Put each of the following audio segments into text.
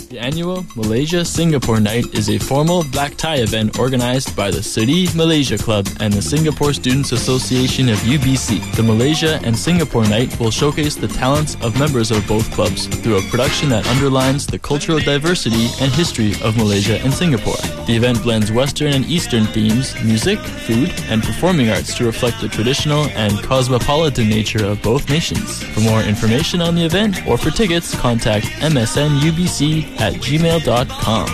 The annual Malaysia Singapore Night is a formal black tie event organized by the City Malaysia Club and the Singapore Students Association of UBC. The Malaysia and Singapore Night will showcase the talents of members of both clubs through a production that underlines the cultural diversity and history of Malaysia and Singapore. The event blends Western and Eastern themes, music, food, and performing arts to reflect the traditional and cosmopolitan nature of both nations. For more information on the event or for tickets, contact msnubc@gmail.com.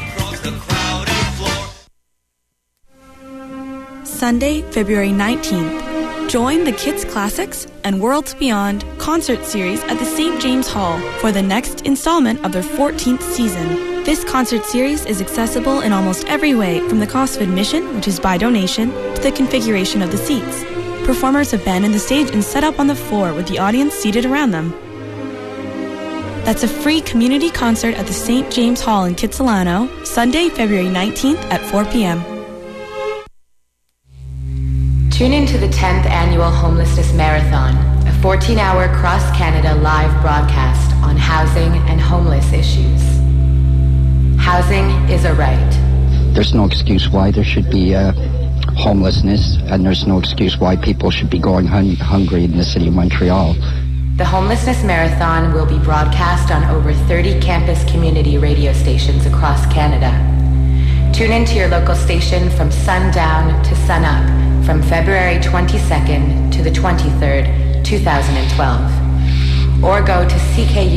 Sunday, February 19th. Join the Kids Classics and Worlds Beyond concert series at the St. James Hall for the next installment of their 14th season. This concert series is accessible in almost every way, from the cost of admission, which is by donation, to the configuration of the seats. Performers have been in the stage and set up on the floor with the audience seated around them. That's a free community concert at the St. James Hall in Kitsilano, Sunday, February 19th at 4 p.m. Tune in to the 10th Annual Homelessness Marathon, a 14-hour cross-Canada live broadcast on housing and homeless issues. Housing is a right. There's no excuse why there should be homelessness, and there's no excuse why people should be going hungry in the city of Montreal. The Homelessness Marathon will be broadcast on over 30 campus community radio stations across Canada. Tune into your local station from sundown to sunup from February 22nd to the 23rd, 2012. Or go to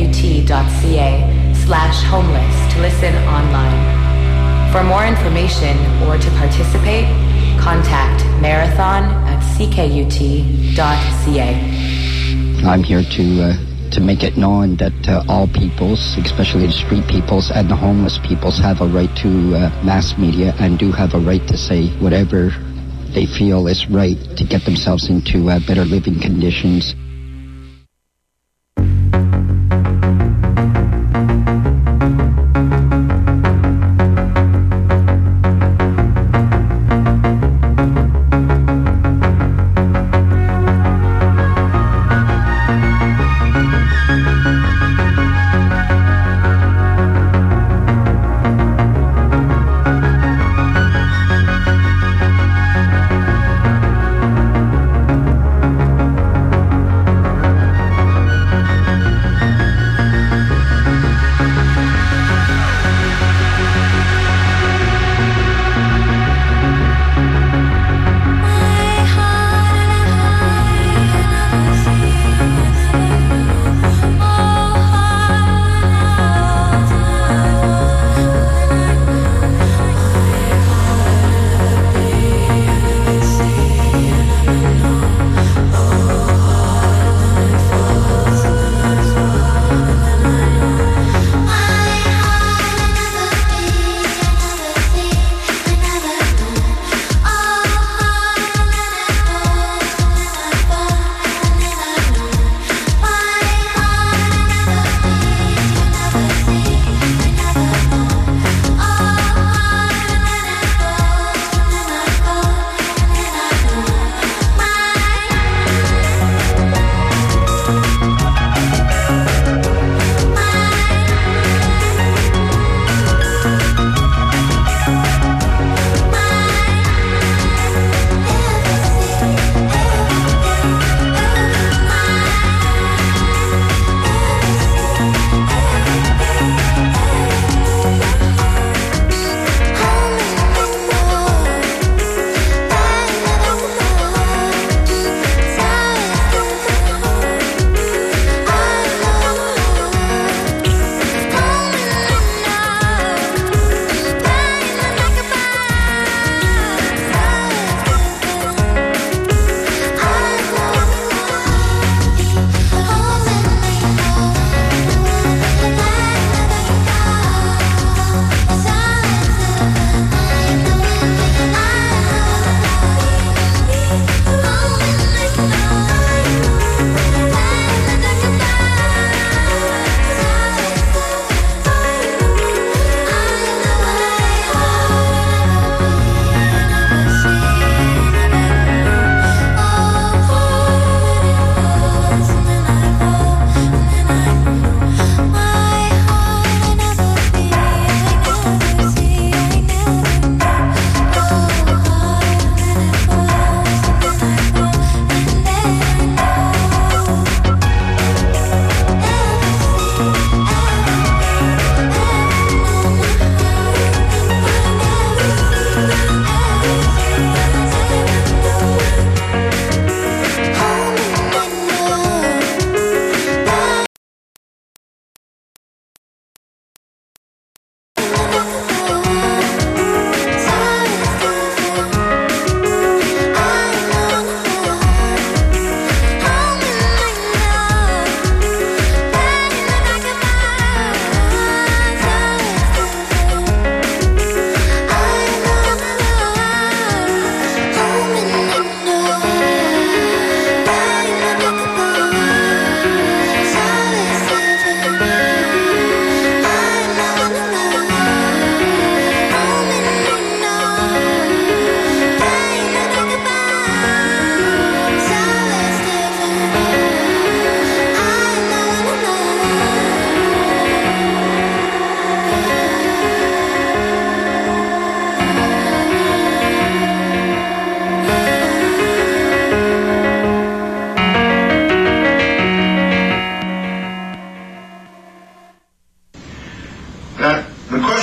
ckut.ca/homeless to listen online. For more information or to participate, contact marathon@ckut.ca. I'm here to make it known that all peoples, especially the street peoples and the homeless peoples, have a right to mass media and do have a right to say whatever they feel is right to get themselves into better living conditions.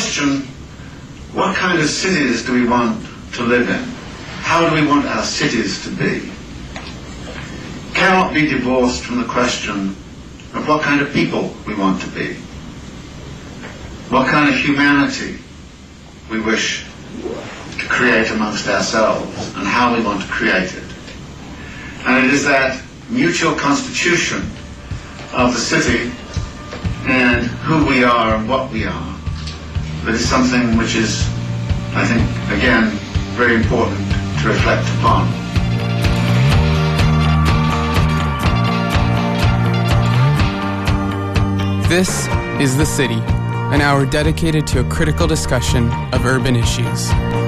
question, what kind of cities do we want to live in? How do we want our cities to be? Cannot be divorced from the question of what kind of people we want to be, what kind of humanity we wish to create amongst ourselves, and how we want to create it. And it is that mutual constitution of the city and who we are and what we are that is something which is, I think, again, very important to reflect upon. This is The City, an hour dedicated to a critical discussion of urban issues.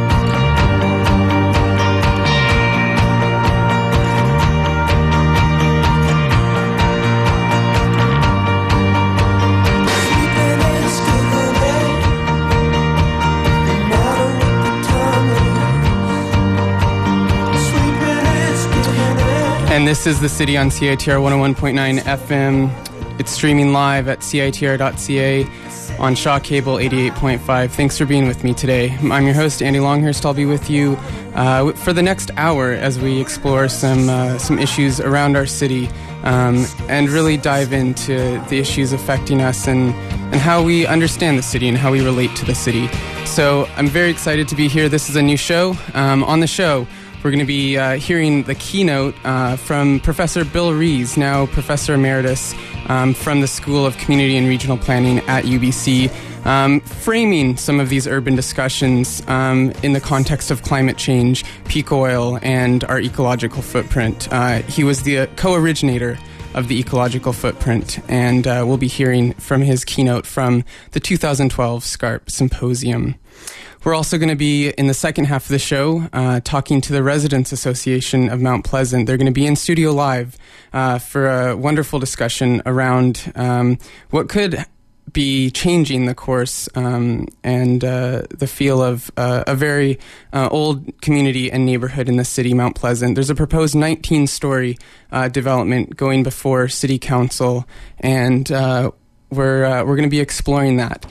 And this is The City on CITR 101.9 FM. It's streaming live at CITR.ca on Shaw Cable 88.5. Thanks for being with me today. I'm your host, Andy Longhurst. I'll be with you for the next hour as we explore some issues around our city and really dive into the issues affecting us and how we understand the city and how we relate to the city. So I'm very excited to be here. This is a new show. On the show, we're going to be hearing the keynote from Professor Bill Rees, now Professor Emeritus from the School of Community and Regional Planning at UBC, framing some of these urban discussions in the context of climate change, peak oil, and our ecological footprint. He was the co-originator of the ecological footprint, and we'll be hearing from his keynote from the 2012 SCARP Symposium. We're also going to be, in the second half of the show, talking to the Residents Association of Mount Pleasant. They're going to be in studio live for a wonderful discussion around what could be changing the course and the feel of a very old community and neighborhood in the city, Mount Pleasant. There's a proposed 19-story development going before City Council, and we're going to be exploring that.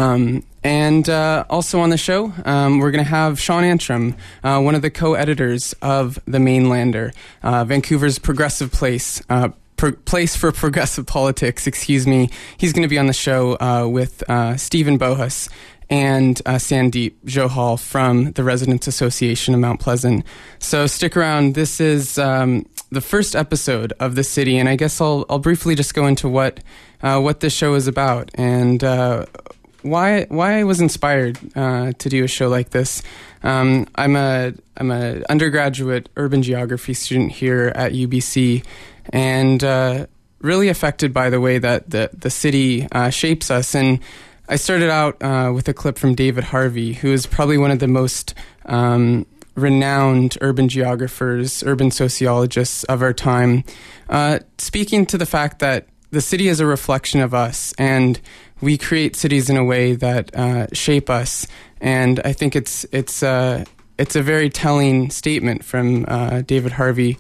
And also on the show, we're going to have Sean Antrim, one of the co-editors of The Mainlander, Vancouver's progressive place for progressive politics, excuse me. He's going to be on the show with Stephen Bohus and Sandeep Johal from the Residents Association of Mount Pleasant. So stick around. This is the first episode of The City, and I guess I'll briefly just go into what this show is about and why I was inspired to do a show like this. I'm a undergraduate urban geography student here at UBC, and really affected by the way that the city shapes us. And I started out with a clip from David Harvey, who is probably one of the most renowned urban geographers, urban sociologists of our time, speaking to the fact that the city is a reflection of us, and we create cities in a way that shape us. And I think it's a very telling statement from David Harvey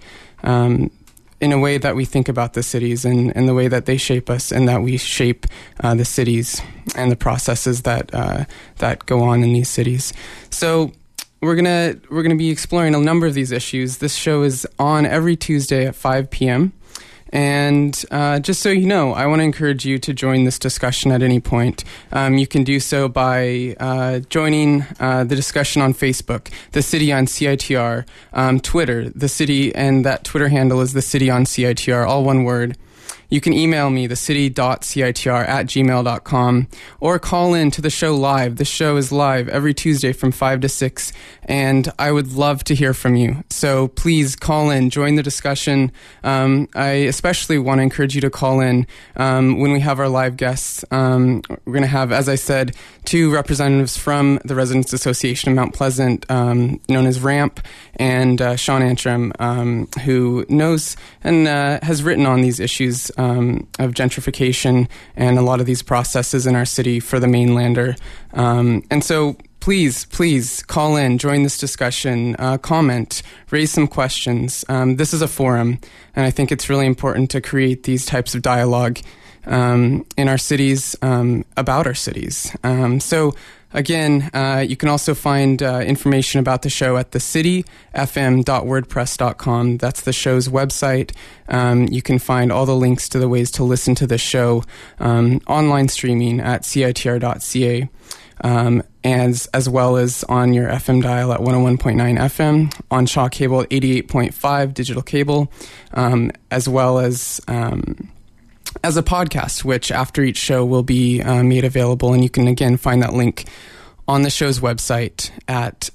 in a way that we think about the cities and the way that they shape us, and that we shape the cities and the processes that go on in these cities. So we're gonna be exploring a number of these issues. This show is on every Tuesday at 5 p.m. And just so you know, I want to encourage you to join this discussion at any point. You can do so by joining the discussion on Facebook, The City on CITR, Twitter, The City, and that Twitter handle is The City on CITR, all one word. You can email me, thecity.citr@gmail.com, or call in to the show live. The show is live every Tuesday from 5 to 6, and I would love to hear from you. So please call in, join the discussion. I especially want to encourage you to call in when we have our live guests. We're going to have, as I said, two representatives from the Residents Association of Mount Pleasant, known as RAMP, and Sean Antrim, who knows and has written on these issues of gentrification and a lot of these processes in our city for the Mainlander. And so please call in, join this discussion, comment, raise some questions. This is a forum, and I think it's really important to create these types of dialogue in our cities, about our cities. So again, you can also find information about the show at thecityfm.wordpress.com. That's the show's website. You can find all the links to the ways to listen to the show online streaming at CITR.ca. As well as on your FM dial at 101.9 FM, on Shaw Cable at 88.5 digital cable, as well as a podcast, which after each show will be made available. And you can again find that link on the show's website at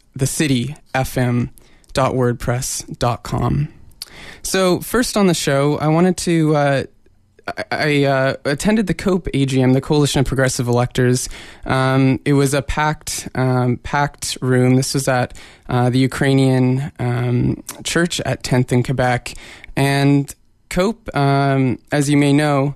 thecityfm.wordpress.com. So first on the show, I wanted to... I attended the COPE AGM, the Coalition of Progressive Electors. It was a packed room. This was at the Ukrainian church at 10th in Quebec. And COPE, as you may know,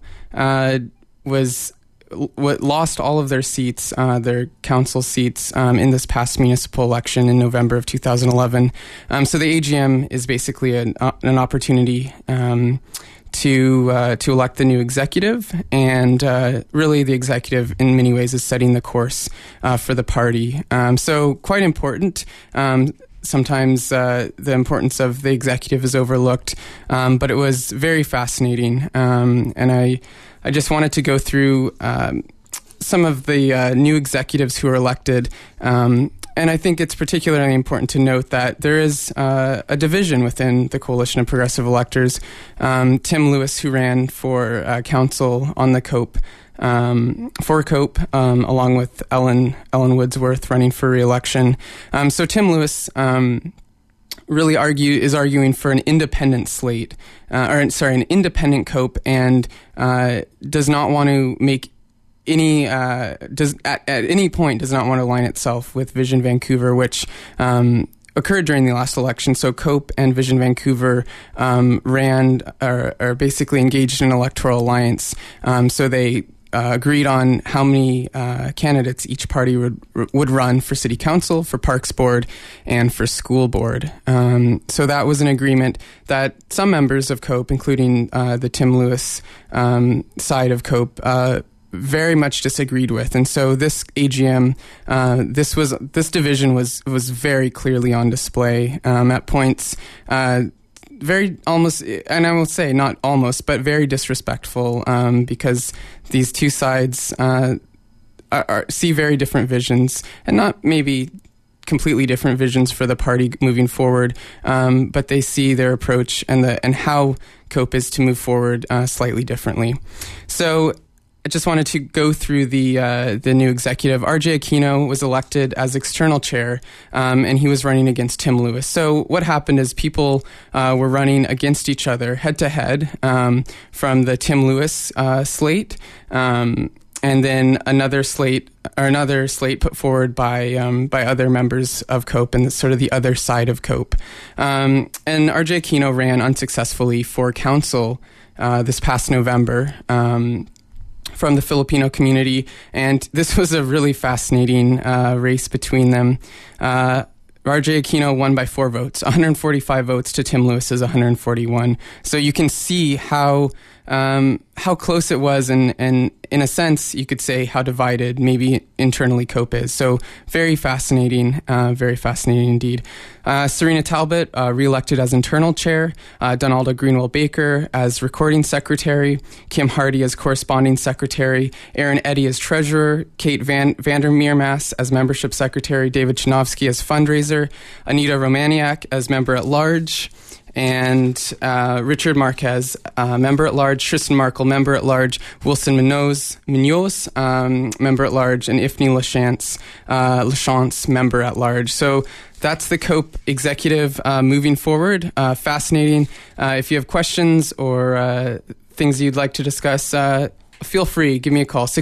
lost all of their seats, their council seats, in this past municipal election in November of 2011. So the AGM is basically an opportunity to elect the new executive, and really the executive in many ways is setting the course for the party. So quite important. Sometimes the importance of the executive is overlooked, but it was very fascinating. And I just wanted to go through some of the new executives who were elected. And I think it's particularly important to note that there is a division within the Coalition of Progressive Electors. Tim Lewis, who ran for council on the COPE, along with Ellen Woodsworth running for re-election. So Tim Lewis really is arguing for an independent slate, an independent COPE, and does not want to make at any point does not want to align itself with Vision Vancouver, which occurred during the last election. So COPE and Vision Vancouver are basically engaged in an electoral alliance. So they agreed on how many candidates each party would run for city council, for parks board, and for school board. So that was an agreement that some members of COPE, including the Tim Lewis side of COPE, very much disagreed with. And so this AGM, this division was very clearly on display at points. Very almost, and I will say not almost, but very disrespectful, because these two sides see very different visions, and not maybe completely different visions for the party moving forward, but they see their approach and how COPE is to move forward slightly differently. So I just wanted to go through the new executive. RJ Aquino was elected as external chair, and he was running against Tim Lewis. So what happened is people were running against each other head to head from the Tim Lewis slate, and then another slate put forward by other members of COPE and sort of the other side of COPE. And RJ Aquino ran unsuccessfully for council this past November. From the Filipino community, and this was a really fascinating race between them. RJ Aquino won by 4 votes, 145 votes to Tim Lewis's 141. So you can see how close it was, and in a sense, you could say how divided maybe internally COPE is. So very fascinating indeed. Serena Talbot, re-elected as internal chair, Donalda Greenwell-Baker as recording secretary, Kim Hardy as corresponding secretary, Aaron Eddy as treasurer, Kate Vandermeermas as membership secretary, David Chinovsky as fundraiser, Anita Romaniak as member at large, and Richard Marquez, member at large, Tristan Markle, member at large, Wilson Munoz, member at large, and Ifni Lachance, member at large. So that's the COPE executive moving forward. Fascinating. If you have questions or things you'd like to discuss, feel free. Give me a call,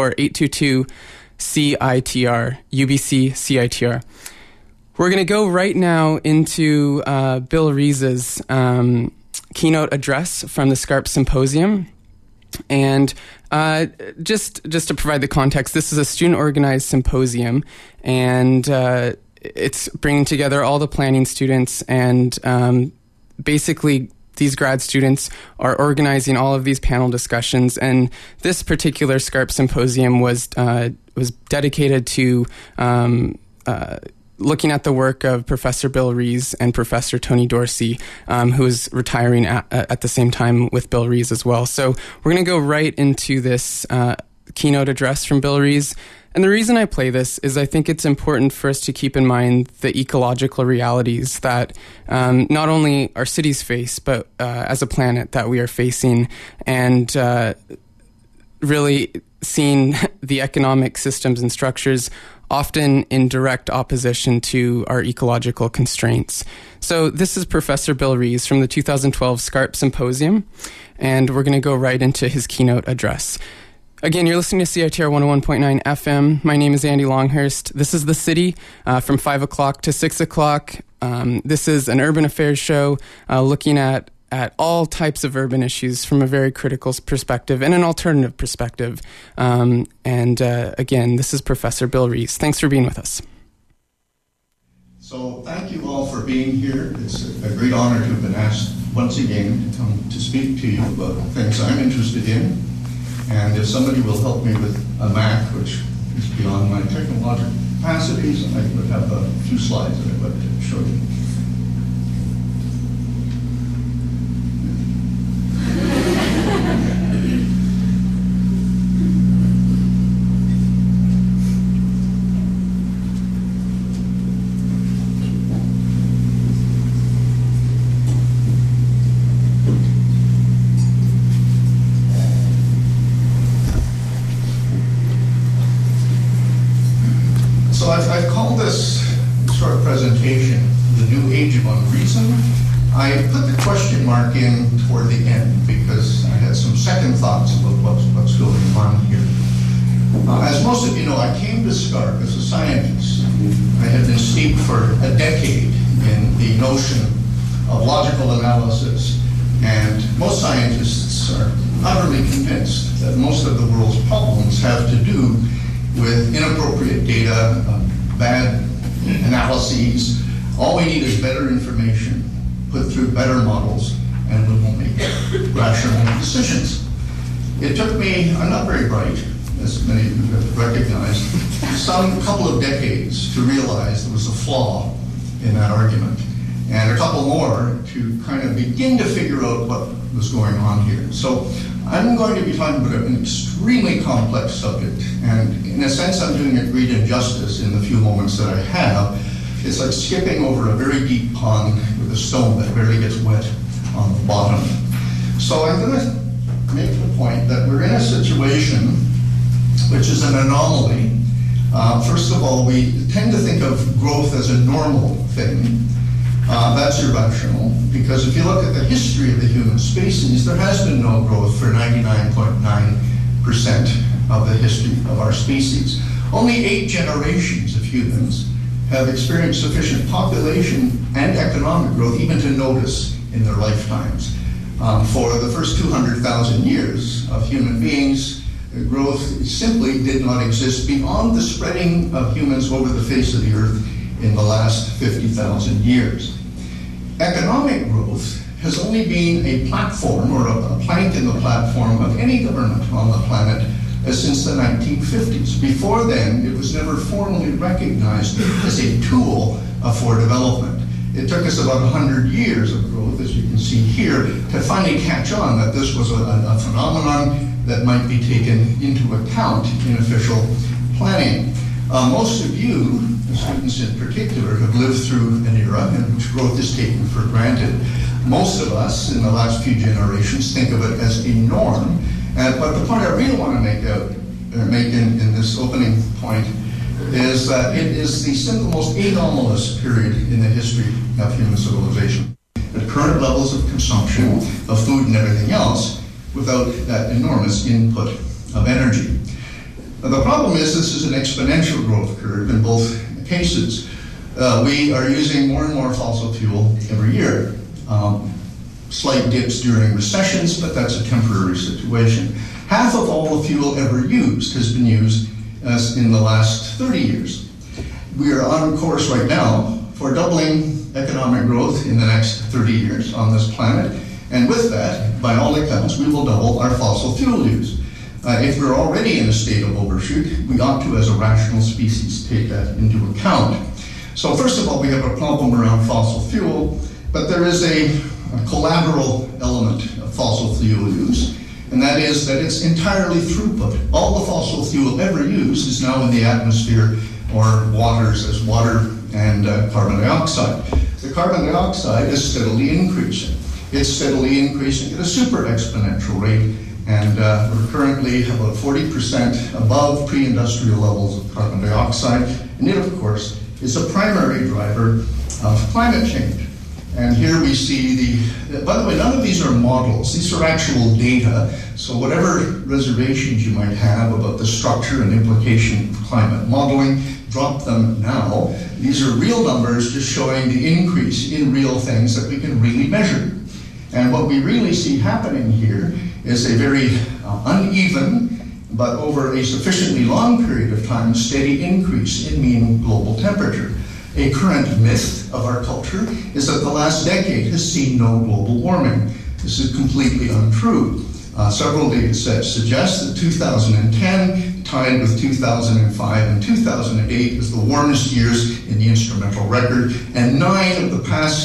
604-822-CITR, UBC CITR. We're going to go right now into Bill Rees's keynote address from the SCARP Symposium. And just to provide the context, this is a student-organized symposium, and it's bringing together all the planning students and basically these grad students are organizing all of these panel discussions, and this particular SCARP symposium was dedicated to looking at the work of Professor Bill Rees and Professor Tony Dorsey, who is retiring at the same time with Bill Rees as well. So we're going to go right into this keynote address from Bill Rees. And the reason I play this is I think it's important for us to keep in mind the ecological realities that not only our cities face, but as a planet that we are facing, and really seeing the economic systems and structures often in direct opposition to our ecological constraints. So this is Professor Bill Rees from the 2012 SCARP Symposium, and we're going to go right into his keynote address. Again, you're listening to CITR 101.9 FM. My name is Andy Longhurst. This is The City from 5 o'clock to 6 o'clock. This is an urban affairs show looking at all types of urban issues from a very critical perspective and an alternative perspective. Again, this is Professor Bill Rees. Thanks for being with us. So thank you all for being here. It's a great honor to have been asked once again to come to speak to you about things I'm interested in. And if somebody will help me with a Mac, which is beyond my technological capacities, I would have a few slides that I'd like to show you. So I've called this short presentation The New Age of Unreason. I put the question mark in toward the end because I had some second thoughts about what's going on here. As most of you know, I came to SCARP as a scientist. I had been steeped for a decade in the notion of logical analysis, and most scientists are utterly convinced that most of the world's problems have to do with inappropriate data, bad analyses. All we need is better information, put through better models, and we will make rational decisions. It took me, I'm not very bright, as many of you have recognized, some couple of decades to realize there was a flaw in that argument, and a couple more to kind of begin to figure out what was going on here. So I'm going to be talking about an extremely complex subject, and in a sense I'm doing it great injustice in the few moments that I have. It's like skipping over a very deep pond with a stone that barely gets wet on the bottom. So I'm going to make the point that we're in a situation which is an anomaly. First of all, we tend to think of growth as a normal thing. That's irrational, because if you look at the history of the human species, there has been no growth for 99.9% of the history of our species. Only 8 generations of humans have experienced sufficient population and economic growth even to notice in their lifetimes. For the first 200,000 years of human beings, growth simply did not exist beyond the spreading of humans over the face of the earth in the last 50,000 years. Economic growth has only been a platform or a plank in the platform of any government on the planet since the 1950s. Before then, it was never formally recognized as a tool for development. It took us about 100 years of growth, as you can see here, to finally catch on that this was a phenomenon that might be taken into account in official planning. Most of you, the students in particular, have lived through an era in which growth is taken for granted. Most of us in the last few generations think of it as a norm. But the point I really want to make in this opening point is that it is the single most anomalous period in the history of human civilization. At current levels of consumption of food and everything else, without that enormous input of energy. The problem is this is an exponential growth curve in both cases. We are using more and more fossil fuel every year. Slight dips during recessions, but that's a temporary situation. Half of all the fuel ever used has been used in the last 30 years. We are on course right now for doubling economic growth in the next 30 years on this planet, And with that, by all accounts, we will double our fossil fuel use. If we're already in a state of overshoot, we ought to, as a rational species, take that into account. So first of all, we have a problem around fossil fuel, but there is a collateral element of fossil fuel use, and that is that it's entirely throughput. All the fossil fuel ever used is now in the atmosphere or waters as water and carbon dioxide. The carbon dioxide is steadily increasing. It's steadily increasing at a super exponential rate, and we're currently about 40% above pre-industrial levels of carbon dioxide, and it, of course, is a primary driver of climate change. And here we see by the way, none of these are models, these are actual data, so whatever reservations you might have about the structure and implication of climate modeling, drop them now. These are real numbers just showing the increase in real things that we can really measure. And what we really see happening here is a very uneven, but over a sufficiently long period of time, steady increase in mean global temperature. A current myth of our culture is that the last decade has seen no global warming. This is completely untrue. Several data sets suggest that 2010, tied with 2005 and 2008, was the warmest years in the instrumental record, and 9 of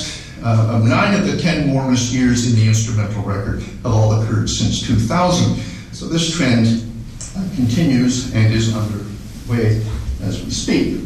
the 10 warmest years in the instrumental record have all occurred since 2000. So this trend continues and is underway as we speak.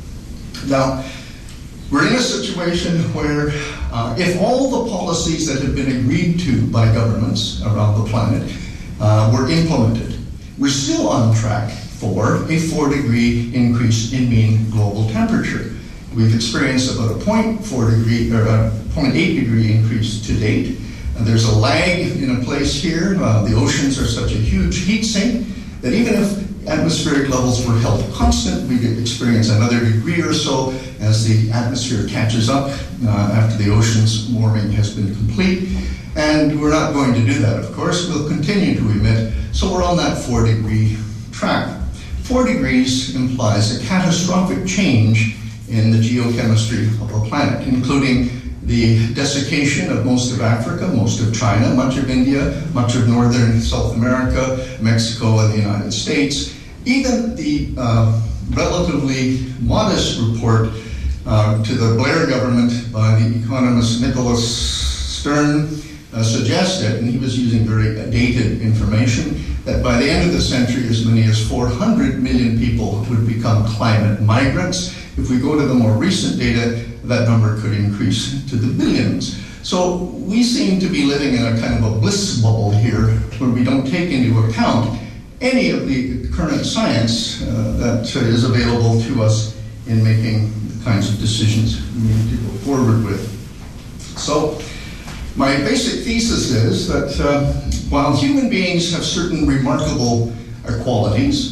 Now, we're in a situation where if all the policies that have been agreed to by governments around the planet were implemented, we're still on track for a 4-degree increase in mean global temperature. We've experienced about a 0.4 degree or a 0.8 degree increase to date. There's a lag in a place here. The oceans are such a huge heat sink that even if atmospheric levels were held constant, we could experience another degree or so as the atmosphere catches up after the ocean's warming has been complete. And we're not going to do that, of course. We'll continue to emit, so we're on that 4-degree track. 4 degrees implies a catastrophic change in the geochemistry of the planet, including the desiccation of most of Africa, most of China, much of India, much of northern South America, Mexico, and the United States. Even the relatively modest report to the Blair government by the economist Nicholas Stern suggested, and he was using very dated information, that by the end of the century as many as 400 million people would become climate migrants. If we go to the more recent data, that number could increase to the billions. So we seem to be living in a kind of a bliss bubble here where we don't take into account any of the current science that is available to us in making the kinds of decisions we need to go forward with. So my basic thesis is that while human beings have certain remarkable qualities,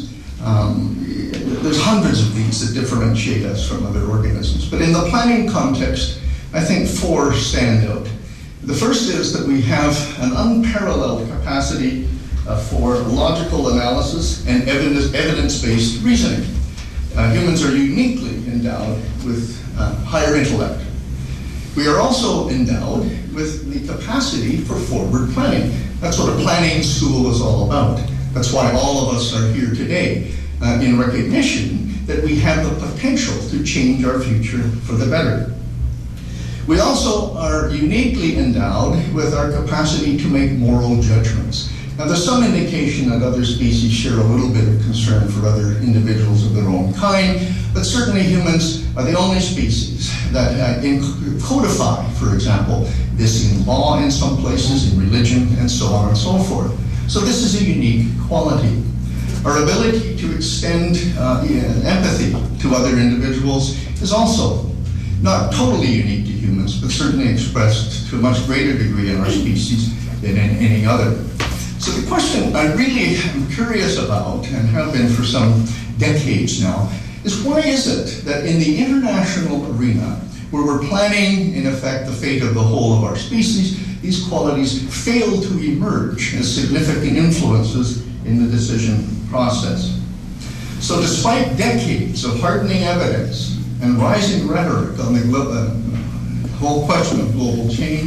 there's hundreds of these that differentiate us from other organisms. But in the planning context, I think 4 stand out. The first is that we have an unparalleled capacity for logical analysis and evidence-based reasoning. Humans are uniquely endowed with higher intellect. We are also endowed with the capacity for forward planning. That's what a planning school is all about. That's why all of us are here today, in recognition that we have the potential to change our future for the better. We also are uniquely endowed with our capacity to make moral judgments. Now, there's some indication that other species share a little bit of concern for other individuals of their own kind, but certainly humans are the only species that codify, for example, this in law in some places, in religion, and so on and so forth. So this is a unique quality. Our ability to extend empathy to other individuals is also not totally unique to humans, but certainly expressed to a much greater degree in our species than in any other. So the question I really am curious about, and have been for some decades now, is why is it that in the international arena, where we're planning, in effect, the fate of the whole of our species, these qualities fail to emerge as significant influences in the decision process. So despite decades of hardening evidence and rising rhetoric on the whole question of global change,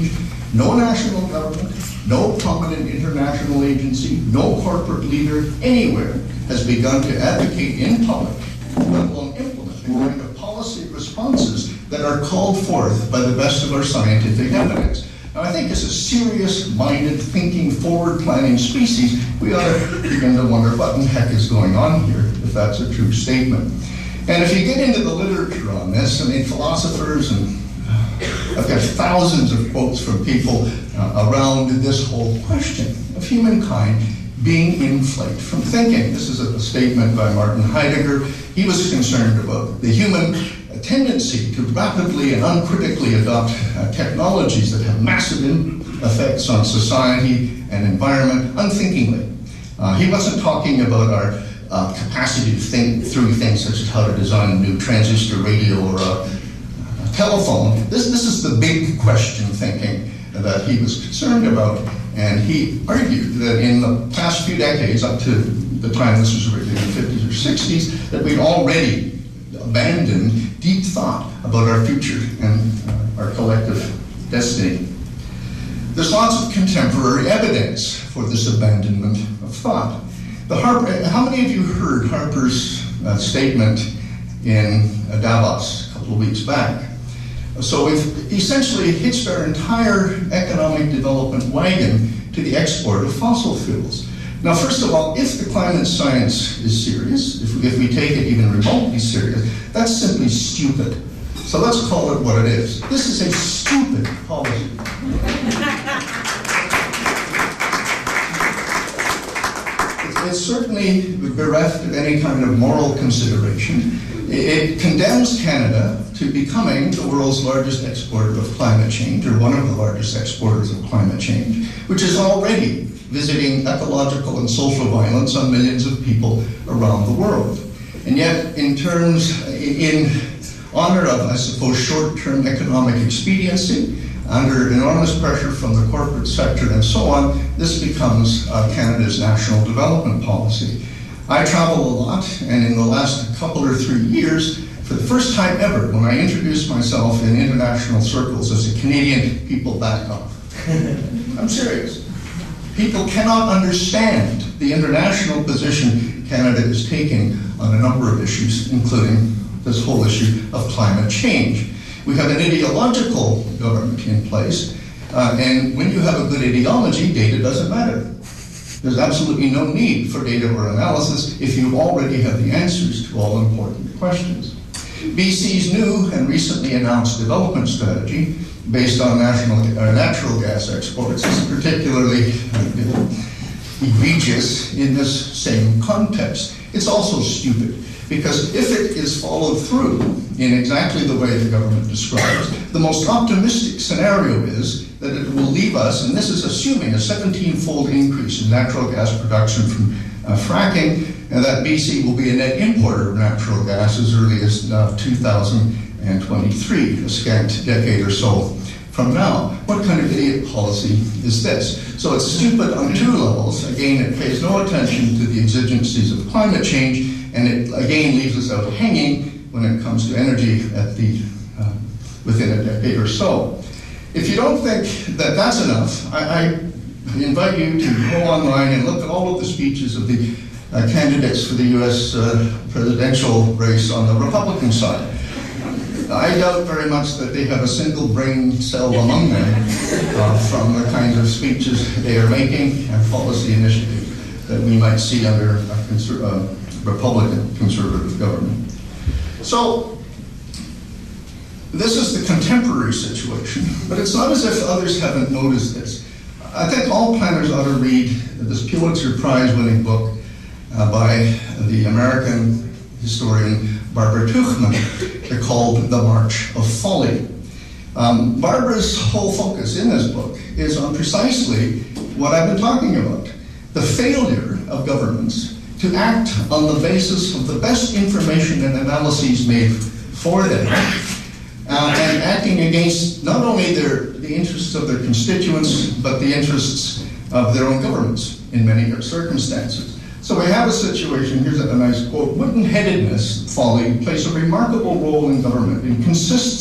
No national government, no prominent international agency, no corporate leader anywhere has begun to advocate in public, let alone implement the kind of policy responses that are called forth by the best of our scientific evidence. Now, I think as a serious-minded, thinking, forward-planning species, we ought to begin to wonder what in heck is going on here, if that's a true statement. And if you get into the literature on this, I mean, philosophers and I've got thousands of quotes from people around this whole question of humankind being in flight from thinking. This is a statement by Martin Heidegger. He was concerned about the human tendency to rapidly and uncritically adopt technologies that have massive effects on society and environment unthinkingly. He wasn't talking about our capacity to think through things such as how to design a new transistor radio or a telephone. This is the big question thinking that he was concerned about, and he argued that in the past few decades, up to the time this was written in the 50s or 60s, that we'd already abandoned deep thought about our future and our collective destiny. There's lots of contemporary evidence for this abandonment of thought. How many of you heard Harper's statement in Davos a couple of weeks back? So we've essentially hitched our entire economic development wagon to the export of fossil fuels. Now, first of all, if the climate science is serious, if we take it even remotely serious, that's simply stupid. So let's call it what it is. This is a stupid policy. It's certainly bereft of any kind of moral consideration. It condemns Canada to becoming the world's largest exporter of climate change, or one of the largest exporters of climate change, which is already visiting ecological and social violence on millions of people around the world. And yet, in honor of, I suppose, short-term economic expediency, under enormous pressure from the corporate sector and so on, this becomes Canada's national development policy. I travel a lot, and in the last couple or 3 years, for the first time ever, when I introduce myself in international circles as a Canadian, people back off. I'm serious. People cannot understand the international position Canada is taking on a number of issues, including this whole issue of climate change. We have an ideological government in place, and when you have a good ideology, data doesn't matter. There's absolutely no need for data or analysis if you already have the answers to all important questions. BC's new and recently announced development strategy, based on natural gas exports, is particularly egregious in this same context. It's also stupid, because if it is followed through in exactly the way the government describes, the most optimistic scenario is that it will leave us, and this is assuming a 17-fold increase in natural gas production from fracking, and that BC will be a net importer of natural gas as early as 2023, a scant decade or so from now. What kind of idiot policy is this? So it's stupid on two levels. Again, it pays no attention to the exigencies of climate change, and it again leaves us out hanging when it comes to energy at within a decade or so. If you don't think that that's enough, I invite you to go online and look at all of the speeches of the candidates for the U.S. presidential race on the Republican side. I doubt very much that they have a single brain cell among them from the kinds of speeches they are making and policy initiatives that we might see under a Republican conservative government. So this is the contemporary situation, but it's not as if others haven't noticed this. I think all planners ought to read this Pulitzer Prize-winning book by the American historian Barbara Tuchman, called The March of Folly. Barbara's whole focus in this book is on precisely what I've been talking about, the failure of governments to act on the basis of the best information and analyses made for them, and acting against not only the interests of their constituents, but the interests of their own governments in many circumstances. So we have a situation, here's a nice quote, wooden-headedness, folly, plays a remarkable role in government and consists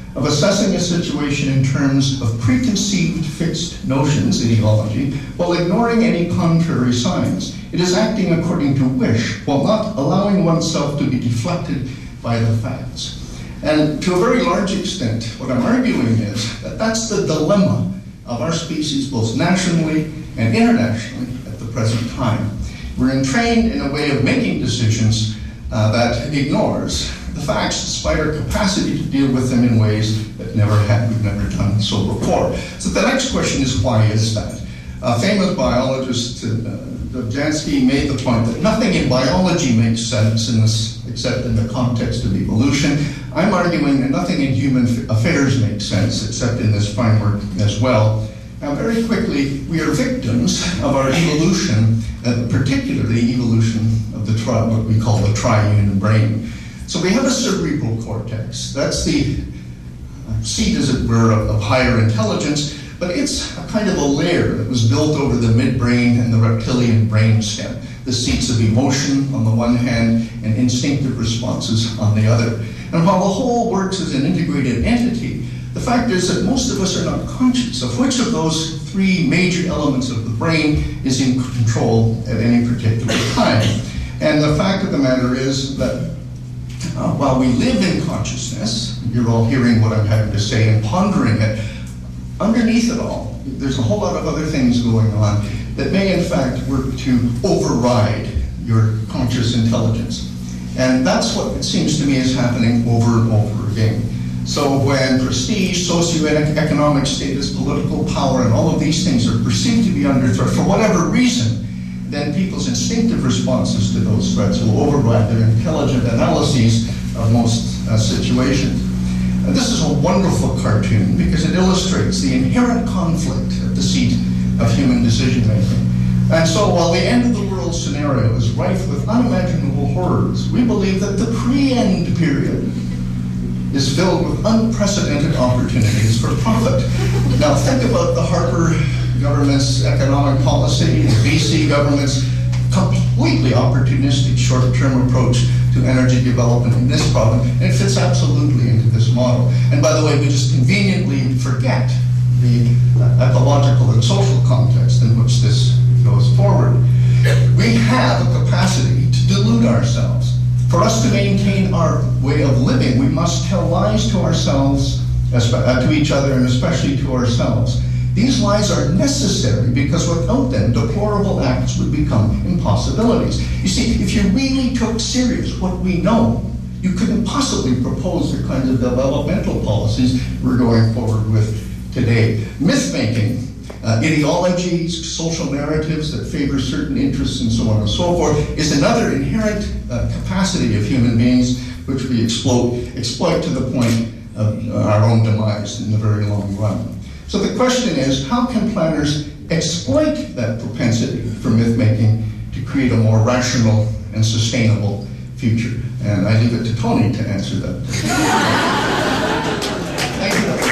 of assessing a situation in terms of preconceived fixed notions, ideology, while ignoring any contrary signs. It is acting according to wish, while not allowing oneself to be deflected by the facts. And to a very large extent, what I'm arguing is that that's the dilemma of our species, both nationally and internationally at the present time. We're entrained in a way of making decisions that ignores the facts, despite our capacity to deal with them in ways that we've never done so before. So the next question is, why is that? Famous biologist Dobzhansky made the point that nothing in biology makes sense except in the context of evolution. I'm arguing that nothing in human affairs makes sense except in this framework as well. Now, very quickly, we are victims of our evolution, particularly evolution of what we call the triune brain. So we have a cerebral cortex. That's the seat, as it were, of higher intelligence, but it's a kind of a layer that was built over the midbrain and the reptilian brainstem, the seats of emotion on the one hand and instinctive responses on the other. And while the whole works as an integrated entity, the fact is that most of us are not conscious of which of those three major elements of the brain is in control at any particular time. And the fact of the matter is that while we live in consciousness, you're all hearing what I'm having to say and pondering it, underneath it all, there's a whole lot of other things going on that may in fact work to override your conscious intelligence. And that's what it seems to me is happening over and over again. So when prestige, socioeconomic status, political power, and all of these things are perceived to be under threat for whatever reason, then people's instinctive responses to those threats will override their intelligent analyses of most situations. And this is a wonderful cartoon because it illustrates the inherent conflict at the seat of human decision-making. And so while the end of the world scenario is rife with unimaginable horrors, we believe that the pre-end period is filled with unprecedented opportunities for profit. Now think about the Harper government's economic policy, the BC government's completely opportunistic short-term approach to energy development in this province, and it fits absolutely into this model. And by the way, we just conveniently forget the ecological and social context in which this goes forward. We have a capacity to delude ourselves. For us to maintain our way of living, we must tell lies to ourselves, to each other, and especially to ourselves. These lies are necessary because without them, deplorable acts would become impossibilities. You see, if you really took serious what we know, you couldn't possibly propose the kinds of developmental policies we're going forward with today. Myth-making, ideologies, social narratives that favor certain interests and so on and so forth is another inherent capacity of human beings which we exploit to the point of our own demise in the very long run. So the question is, how can planners exploit that propensity for myth-making to create a more rational and sustainable future? And I leave it to Tony to answer that. Thank you.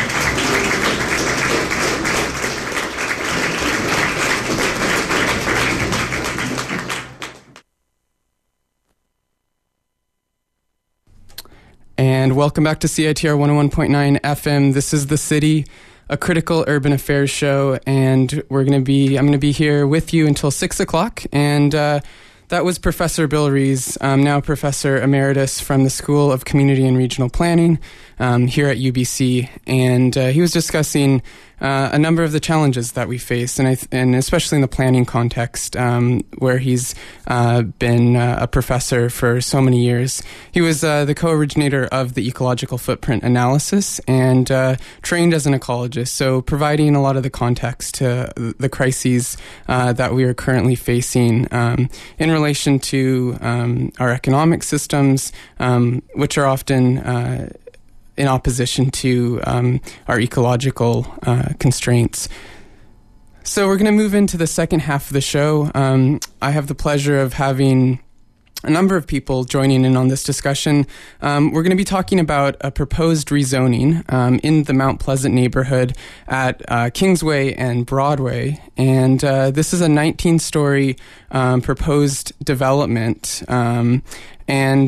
And welcome back to CITR 101.9 FM. This is The City, a critical urban affairs show, and I'm going to be here with you until 6 o'clock. And that was Professor Bill Rees, now Professor Emeritus from the School of Community and Regional Planning here at UBC. And he was discussing a number of the challenges that we face, and especially in the planning context, where he's been a professor for so many years. He was the co-originator of the ecological footprint analysis and trained as an ecologist, so providing a lot of the context to the crises that we are currently facing in relation to our economic systems, which are often in opposition to our ecological constraints. So we're going to move into the second half of the show. I have the pleasure of having a number of people joining in on this discussion. We're going to be talking about a proposed rezoning in the Mount Pleasant neighborhood at Kingsway and Broadway. And this is a 19-story proposed development. And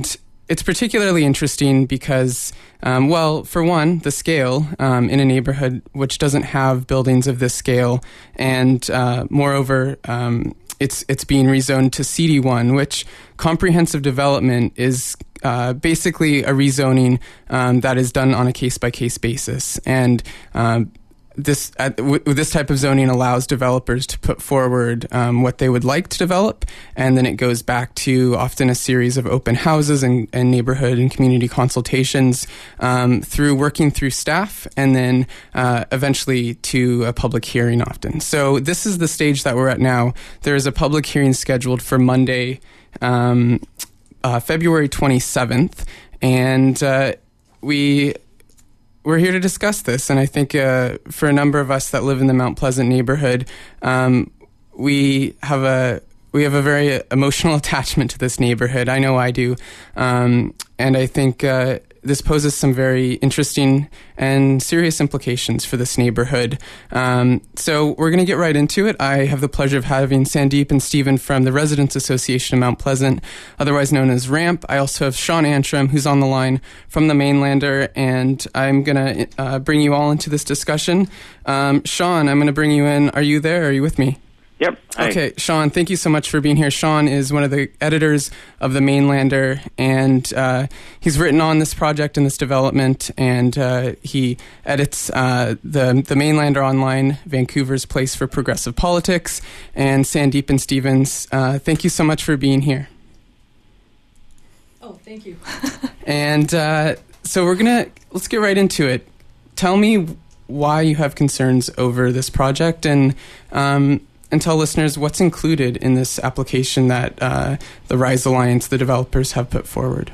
it's particularly interesting because, well, for one, the scale in a neighborhood which doesn't have buildings of this scale, and moreover, it's being rezoned to CD1, which comprehensive development is basically a rezoning that is done on a case-by-case basis. And this type of zoning allows developers to put forward what they would like to develop, and then it goes back to often a series of open houses and neighborhood and community consultations through working through staff, and then eventually to a public hearing often. So this is the stage that we're at now. There is a public hearing scheduled for Monday, February 27th, and we're here to discuss this, and I think for a number of us that live in the Mount Pleasant neighborhood, we have a very emotional attachment to this neighborhood. I know I do, and I think this poses some very interesting and serious implications for this neighborhood. So we're going to get right into it. I have the pleasure of having Sandeep and Stephen from the Residents Association of Mount Pleasant, otherwise known as RAMP. I also have Sean Antrim, who's on the line from the Mainlander, and I'm going to bring you all into this discussion. Sean, I'm going to bring you in. Are you there? Are you with me? Yep. Hi. Okay, Sean, thank you so much for being here. Sean is one of the editors of the Mainlander, and he's written on this project and this development, and he edits the Mainlander Online, Vancouver's place for progressive politics. And Sandeep and Stevens, thank you so much for being here. Oh, thank you. And so let's get right into it. Tell me why you have concerns over this project, and tell listeners what's included in this application that the Rise Alliance, the developers, have put forward.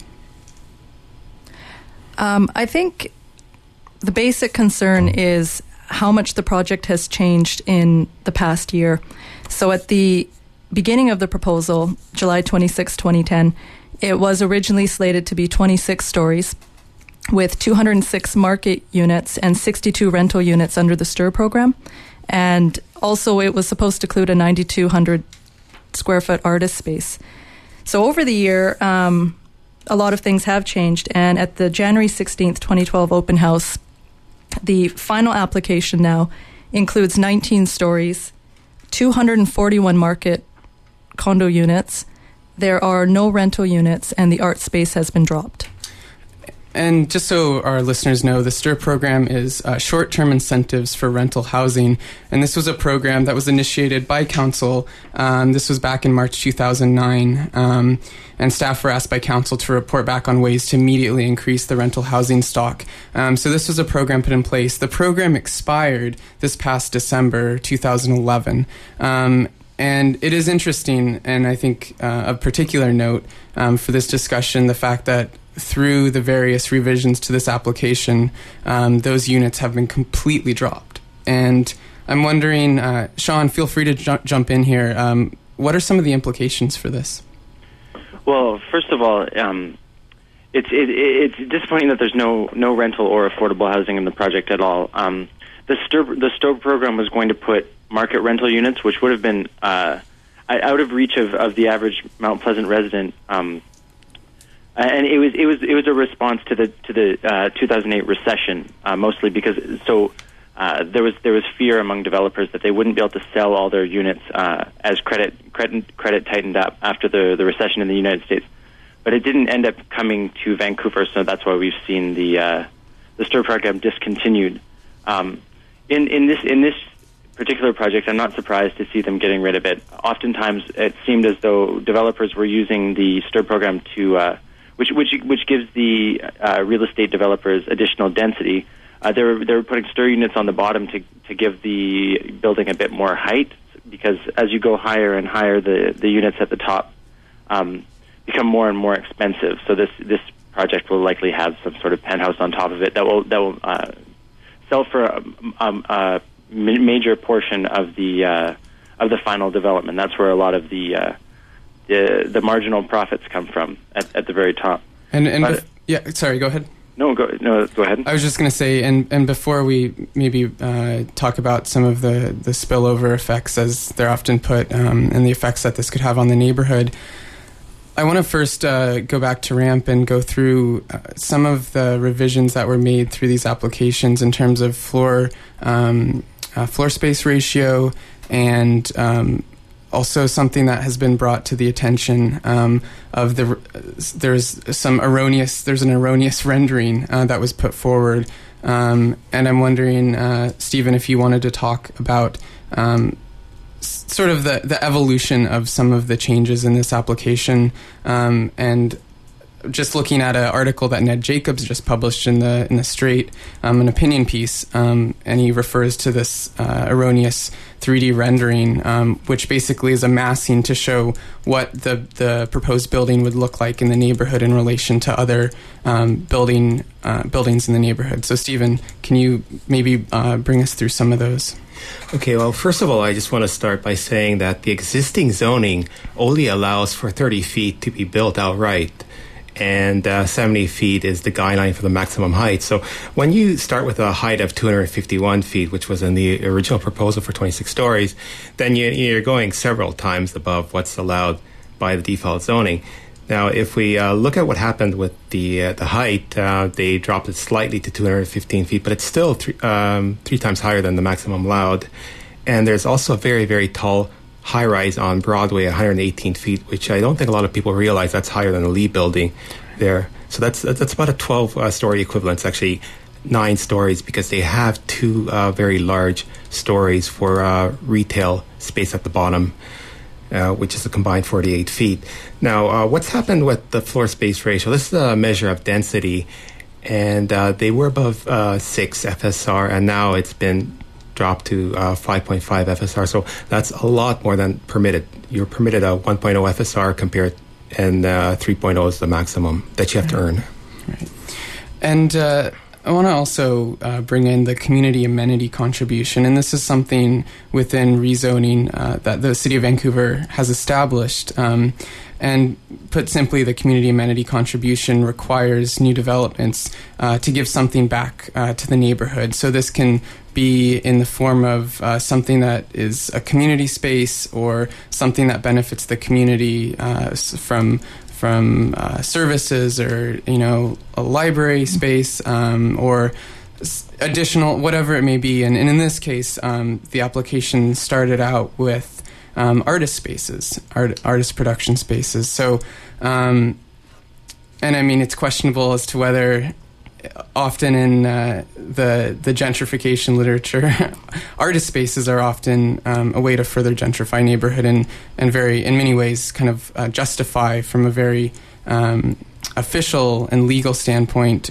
I think the basic concern is how much the project has changed in the past year. So at the beginning of the proposal, July 26, 2010, it was originally slated to be 26 stories with 206 market units and 62 rental units under the STIR program. And also it was supposed to include a 9,200 square foot artist space. So over the year, a lot of things have changed. And at the January 16th, 2012 open house, the final application now includes 19 stories, 241 market condo units. There are no rental units, and the art space has been dropped. And just so our listeners know, the STIR program is short-term incentives for rental housing. And this was a program that was initiated by council. This was back in March 2009. And staff were asked by council to report back on ways to immediately increase the rental housing stock. So this was a program put in place. The program expired this past December 2011. And it is interesting, and I think of particular note for this discussion, the fact that through the various revisions to this application, those units have been completely dropped. And I'm wondering, Sean, feel free to jump in here. What are some of the implications for this? Well, first of all, it's disappointing that there's no rental or affordable housing in the project at all. The STIR program was going to put market rental units, which would have been out of reach of the average Mount Pleasant resident. And it was a response to the 2008 recession, mostly because there was fear among developers that they wouldn't be able to sell all their units as credit tightened up after the recession in the United States. But it didn't end up coming to Vancouver, so that's why we've seen the STIR program discontinued. In this particular project, I'm not surprised to see them getting rid of it. Oftentimes, it seemed as though developers were using the STIR program to which gives the real estate developers additional density. They were putting STIR units on the bottom to give the building a bit more height, because as you go higher and higher, the units at the top become more and more expensive. So this project will likely have some sort of penthouse on top of it that will sell for a major portion of the final development. That's where a lot of the marginal profits come from at the very top. Yeah, sorry, go ahead. No, go ahead. I was just going to say, and before we maybe talk about some of the spillover effects, as they're often put, and the effects that this could have on the neighborhood, I want to first go back to RAMP and go through some of the revisions that were made through these applications in terms of floor space ratio, and also something that has been brought to the attention of there's an erroneous rendering that was put forward, and I'm wondering, Stephen, if you wanted to talk about sort of the evolution of some of the changes in this application, and just looking at an article that Ned Jacobs just published in the Straight, an opinion piece, and he refers to this erroneous 3D rendering, which basically is a massing to show what the proposed building would look like in the neighborhood in relation to other buildings in the neighborhood. So, Stephen, can you maybe bring us through some of those? Okay, well, first of all, I just want to start by saying that the existing zoning only allows for 30 feet to be built outright, and 70 feet is the guideline for the maximum height. So when you start with a height of 251 feet, which was in the original proposal for 26 stories, then you're going several times above what's allowed by the default zoning. Now, if we look at what happened with the height, they dropped it slightly to 215 feet, but it's still three times higher than the maximum allowed. And there's also a very, very tall high-rise on Broadway, 118 feet, which I don't think a lot of people realize that's higher than the Lee building there. So that's about a 12-story equivalent. It's actually 9 stories because they have 2 very large stories for retail space at the bottom, which is a combined 48 feet. Now, what's happened with the floor space ratio? This is a measure of density, and they were above 6 FSR, and now it's been dropped to 5.5 FSR. So that's a lot more than permitted. You're permitted a 1.0 FSR compared, and 3.0 is the maximum that you have to earn. Right. And I want to also bring in the community amenity contribution, and this is something within rezoning that the City of Vancouver has established. And put simply, the community amenity contribution requires new developments to give something back to the neighborhood. So this can be in the form of something that is a community space or something that benefits the community from services, or a library space, or additional, whatever it may be. And in this case, the application started out with artist spaces, artist production spaces. So, and I mean, it's questionable as to whether often in the gentrification literature, artist spaces are often a way to further gentrify neighborhood and very, in many ways, kind of justify from a very official and legal standpoint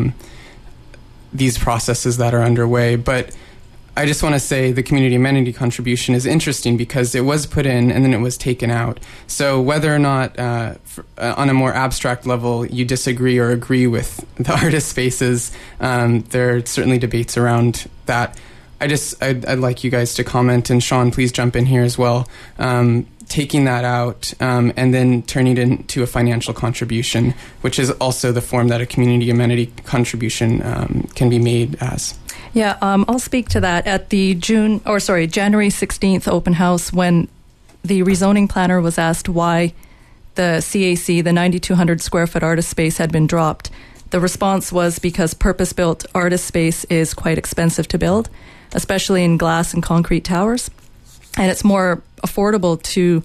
these processes that are underway. But I just want to say the community amenity contribution is interesting because it was put in and then it was taken out. So whether or not on a more abstract level you disagree or agree with the artist spaces, there are certainly debates around that. I'd like you guys to comment, and Sean, please jump in here as well. Taking that out and then turning it into a financial contribution, which is also the form that a community amenity contribution can be made as. Yeah, I'll speak to that. At the January 16th open house, when the rezoning planner was asked why the CAC, the 9,200 square foot artist space, had been dropped, the response was because purpose-built artist space is quite expensive to build, especially in glass and concrete towers. And it's more affordable to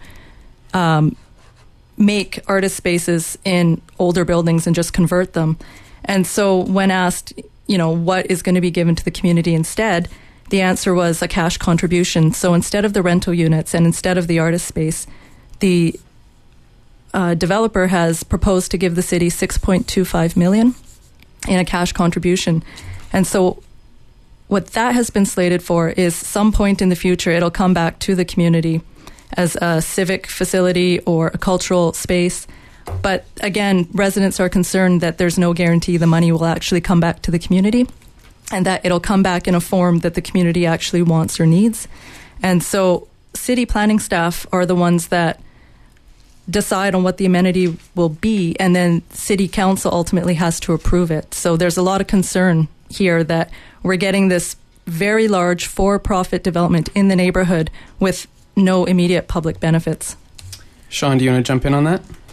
make artist spaces in older buildings and just convert them. And so when asked, what is going to be given to the community instead, the answer was a cash contribution. So instead of the rental units and instead of the artist space, the developer has proposed to give the city $6.25 million in a cash contribution. And so what that has been slated for is some point in the future it'll come back to the community as a civic facility or a cultural space. But again, residents are concerned that there's no guarantee the money will actually come back to the community and that it'll come back in a form that the community actually wants or needs. And so city planning staff are the ones that decide on what the amenity will be, and then city council ultimately has to approve it. So there's a lot of concern here that we're getting this very large for-profit development in the neighborhood with no immediate public benefits. Sean, do you want to jump in on that?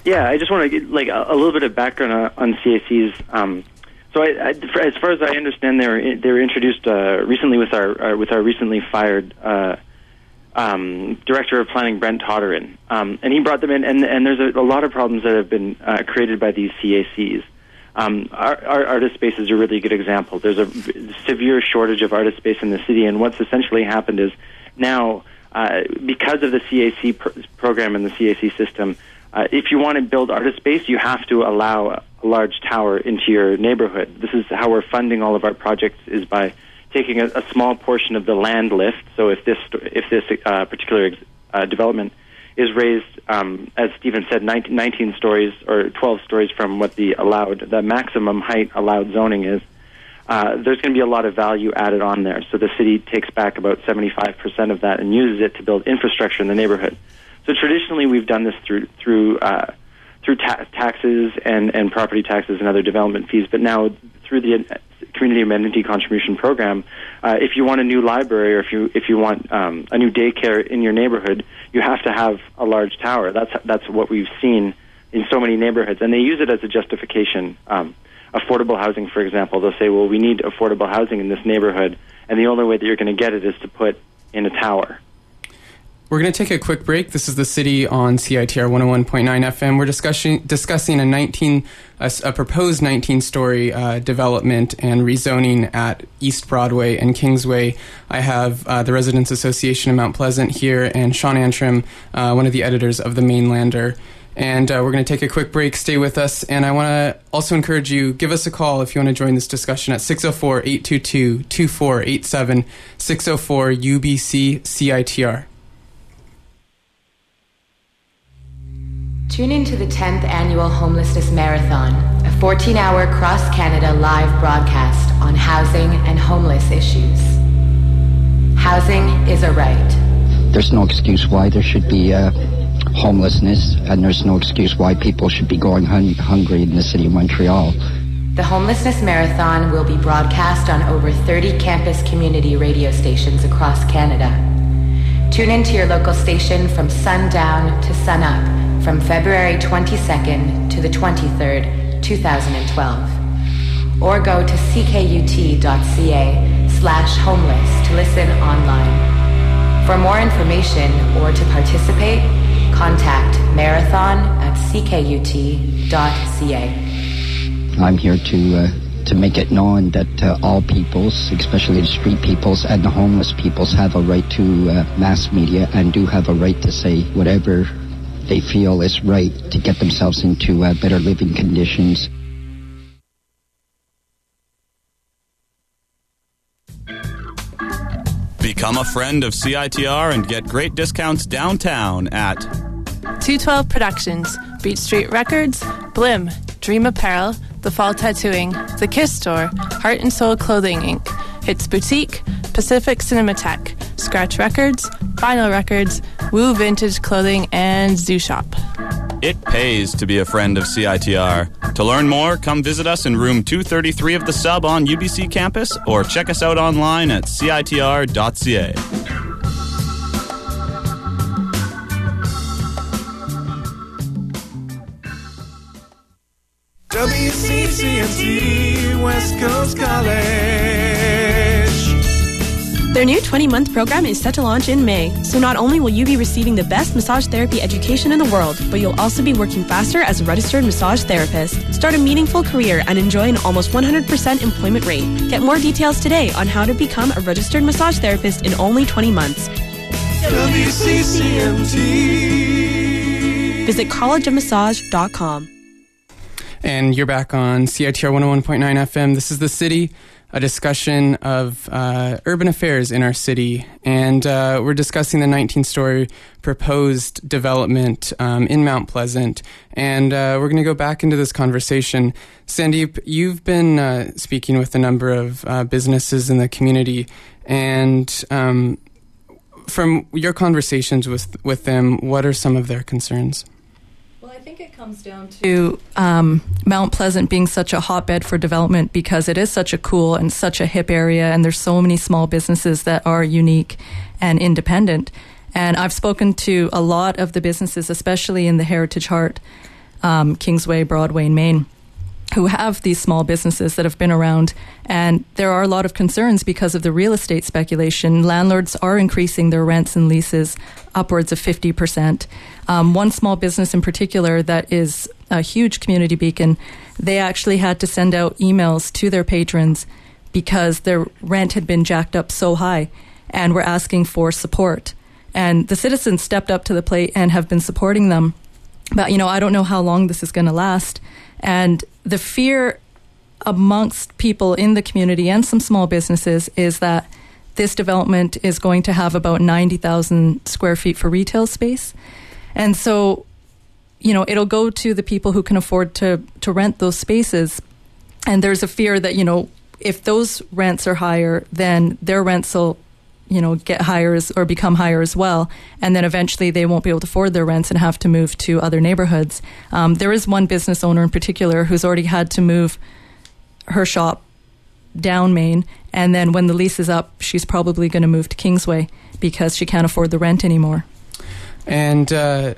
Yeah, I just want to get a little bit of background on CACs. So, as far as I understand, they were introduced recently with our recently fired Director of Planning, Brent Todderin, and he brought them in. And there's a lot of problems that have been created by these CACs. Our artist space is a really good example. There's a severe shortage of artist space in the city, and what's essentially happened is now, because of the CAC program and the CAC system, if you want to build artist space, you have to allow a large tower into your neighborhood. This is how we're funding all of our projects, is by taking a small portion of the land lift. So if this particular development is raised, as Stephen said, 19 stories or 12 stories from what the maximum height allowed zoning is, there's going to be a lot of value added on there. So the city takes back about 75% of that and uses it to build infrastructure in the neighborhood. So traditionally, we've done this through taxes and property taxes and other development fees. But now through the Community Amenity Contribution Program, if you want a new library or if you want a new daycare in your neighborhood, you have to have a large tower. That's what we've seen in so many neighborhoods, and they use it as a justification. Affordable housing, for example, they'll say, well, we need affordable housing in this neighborhood, and the only way that you're going to get it is to put in a tower. We're going to take a quick break. This is The City on CITR 101.9 FM. We're discussing a proposed 19-story development and rezoning at East Broadway and Kingsway. I have the Residents Association of Mount Pleasant here and Sean Antrim, one of the editors of The Mainlander. And we're going to take a quick break. Stay with us. And I want to also encourage you, give us a call if you want to join this discussion at 604-822-2487, 604-UBC-CITR. Tune into the 10th Annual Homelessness Marathon, a 14-hour cross-Canada live broadcast on housing and homeless issues. Housing is a right. There's no excuse why there should be homelessness, and there's no excuse why people should be going hungry in the city of Montreal. The Homelessness Marathon will be broadcast on over 30 campus community radio stations across Canada. Tune into your local station from sundown to sunup, from February 22nd to the 23rd, 2012. Or go to ckut.ca/homeless to listen online. For more information or to participate, contact marathon@ckut.ca. I'm here to make it known that all peoples, especially the street peoples and the homeless peoples, have a right to mass media and do have a right to say whatever they feel is right to get themselves into better living conditions. Become a friend of CITR and get great discounts downtown at 212 Productions, Beach Street Records, Blim, Dream Apparel, The Fall Tattooing, The Kiss Store, Heart and Soul Clothing Inc., Hits Boutique, Pacific Cinematheque, Scratch Records, Vinyl Records, Woo Vintage Clothing, and Zoo Shop. It pays to be a friend of CITR. To learn more, come visit us in room 233 of the Sub on UBC campus or check us out online at citr.ca. WCCMT West Coast College. Their new 20-month program is set to launch in May, so not only will you be receiving the best massage therapy education in the world, but you'll also be working faster as a registered massage therapist. Start a meaningful career and enjoy an almost 100% employment rate. Get more details today on how to become a registered massage therapist in only 20 months. WCCMT. Visit collegeofmassage.com. And you're back on CITR 101.9 FM. This is The City, a discussion of urban affairs in our city. And we're discussing the 19-story proposed development in Mount Pleasant. And we're going to go back into this conversation. Sandeep, you've been speaking with a number of businesses in the community. And from your conversations with them, what are some of their concerns? I think it comes down to Mount Pleasant being such a hotbed for development because it is such a cool and such a hip area, and there's so many small businesses that are unique and independent. And I've spoken to a lot of the businesses, especially in the Heritage Heart Kingsway, Broadway, and Main, who have these small businesses that have been around. And there are a lot of concerns because of the real estate speculation. Landlords are increasing their rents and leases upwards of 50%. One small business in particular that is a huge community beacon, they actually had to send out emails to their patrons because their rent had been jacked up so high and were asking for support. And the citizens stepped up to the plate and have been supporting them. But, I don't know how long this is going to last. And the fear amongst people in the community and some small businesses is that this development is going to have about 90,000 square feet for retail space. And so, it'll go to the people who can afford to rent those spaces. And there's a fear that, if those rents are higher, then their rents will get higher or become higher as well. And then eventually they won't be able to afford their rents and have to move to other neighborhoods. There is one business owner in particular who's already had to move her shop down Main. And then when the lease is up, she's probably going to move to Kingsway because she can't afford the rent anymore. And I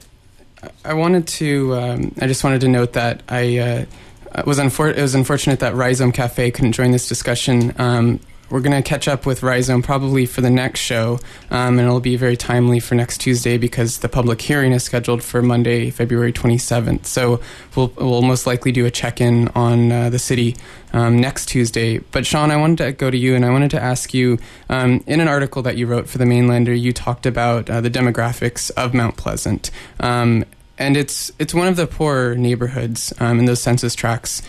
just wanted to note that it was unfortunate that Rhizome Cafe couldn't join this discussion. We're going to catch up with Rhizome probably for the next show, and it'll be very timely for next Tuesday because the public hearing is scheduled for Monday, February 27th. So we'll most likely do a check-in on the city next Tuesday. But Sean, I wanted to go to you, and I wanted to ask you, in an article that you wrote for The Mainlander, you talked about the demographics of Mount Pleasant. And it's one of the poorer neighborhoods, and those census tracts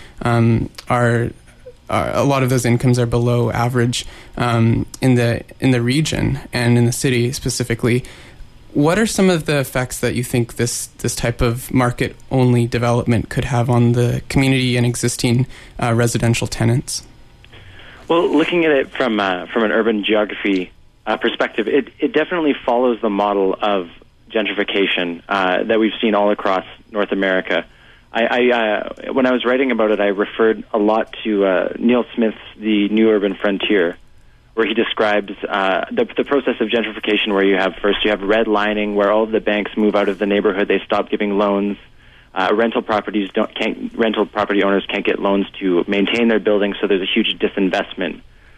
are a lot of those incomes are below average in the region and in the city specifically. What are some of the effects that you think this type of market-only development could have on the community and existing residential tenants? Well, looking at it from an urban geography perspective, it definitely follows the model of gentrification that we've seen all across North America. When I was writing about it, I referred a lot to Neil Smith's The New Urban Frontier, where he describes the process of gentrification, where you have redlining, where all of the banks move out of the neighborhood, they stop giving loans. Rental property owners can't get loans to maintain their buildings, so there's a huge disinvestment.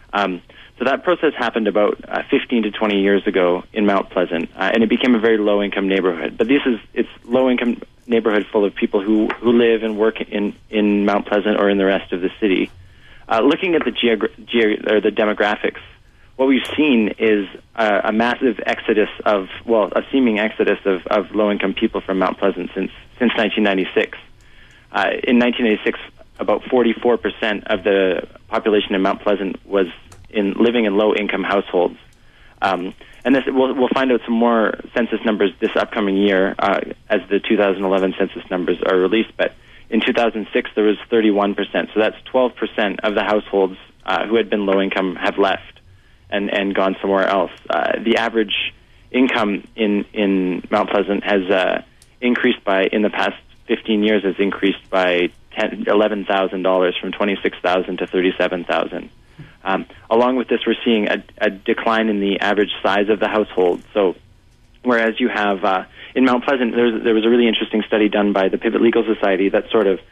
So that process happened about 15 to 20 years ago in Mount Pleasant, and it became a very low-income neighborhood. But it's low-income neighborhood full of people who live and work in Mount Pleasant or in the rest of the city. Looking at the the demographics, what we've seen is a massive exodus a seeming exodus of low-income people from Mount Pleasant since 1996. In 1996, about 44% of the population in Mount Pleasant was living in low-income households. And this, we'll find out some more census numbers this upcoming year as the 2011 census numbers are released. But in 2006, there was 31%. So that's 12% of the households who had been low-income have left and gone somewhere else. The average income in Mount Pleasant has increased in the past 15 years, has increased by $11,000 from $26,000 to $37,000. Along with this, we're seeing a decline in the average size of the household. So whereas you have, in Mount Pleasant, there was a really interesting study done by the Pivot Legal Society that sort of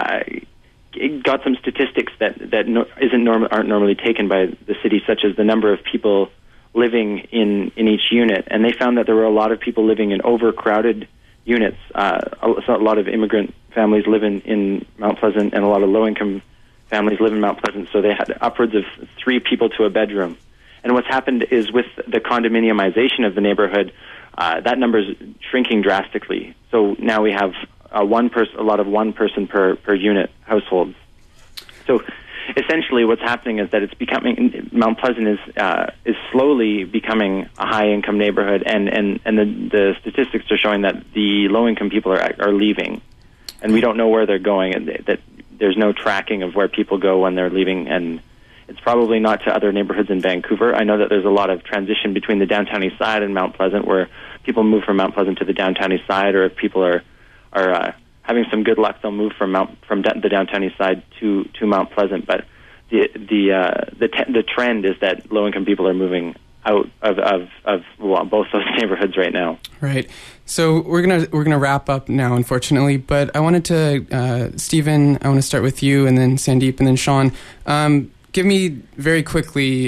got some statistics that aren't normally taken by the city, such as the number of people living in each unit. And they found that there were a lot of people living in overcrowded units. A lot of immigrant families live in Mount Pleasant, and a lot of low-income families live in Mount Pleasant, so they had upwards of 3 people to a bedroom. And what's happened is with the condominiumization of the neighborhood, that number is shrinking drastically. So now we have a lot of one person per unit households. So essentially what's happening is that Mount Pleasant is slowly becoming a high-income neighborhood, and the statistics are showing that the low-income people are leaving. And we don't know where they're going, and that there's no tracking of where people go when they're leaving, and it's probably not to other neighborhoods in Vancouver. I know that there's a lot of transition between the downtown east side and Mount Pleasant, where people move from Mount Pleasant to the downtown east side, or if people are having some good luck, they'll move from the downtown east side to Mount Pleasant. But the trend is that low-income people are moving out of both those neighborhoods right now. Right. So we're gonna wrap up now, unfortunately. But I wanted to, Stephen, I want to start with you, and then Sandeep, and then Sean. Give me very quickly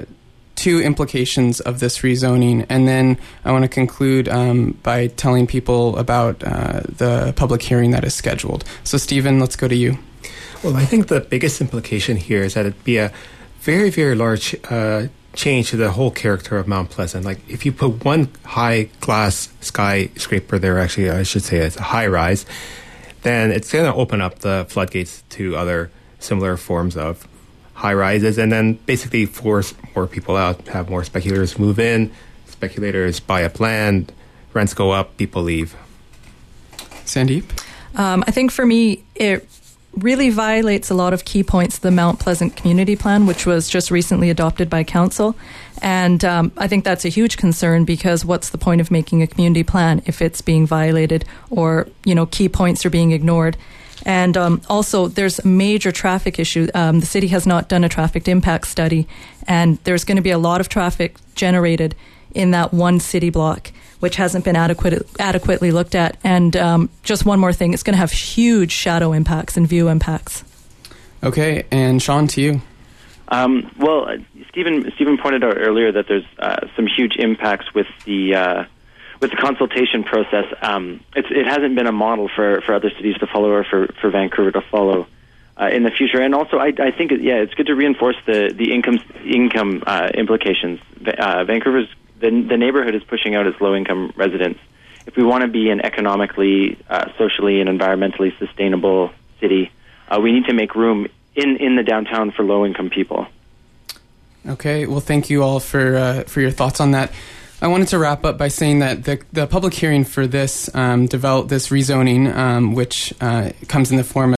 2 implications of this rezoning, and then I want to conclude by telling people about the public hearing that is scheduled. So, Stephen, let's go to you. Well, I think the biggest implication here is that it'd be a very, very large change to the whole character of Mount Pleasant. Like, if you put one high glass skyscraper there, actually, I should say it's a high rise, then it's going to open up the floodgates to other similar forms of high rises, and then basically force more people out, have more speculators move in, speculators buy up land, rents go up, people leave. Sandeep? I think for me, it really violates a lot of key points of the Mount Pleasant Community Plan, which was just recently adopted by Council. And I think that's a huge concern, because what's the point of making a community plan if it's being violated, or, key points are being ignored? And also, there's a major traffic issue. The city has not done a traffic impact study, and there's going to be a lot of traffic generated in that one city block, which hasn't been adequately looked at. And just one more thing, it's going to have huge shadow impacts and view impacts. Okay, and Sean, to you. Well, Stephen pointed out earlier that there's some huge impacts with the consultation process. It hasn't been a model for other cities to follow, or for Vancouver to follow in the future. And also, I think it's good to reinforce the income implications. Vancouver's the neighborhood is pushing out its low-income residents. If we want to be an economically, socially, and environmentally sustainable city, we need to make room in the downtown for low-income people. Okay, well, thank you all for your thoughts on that. I wanted to wrap up by saying that the public hearing for this rezoning, which comes in the form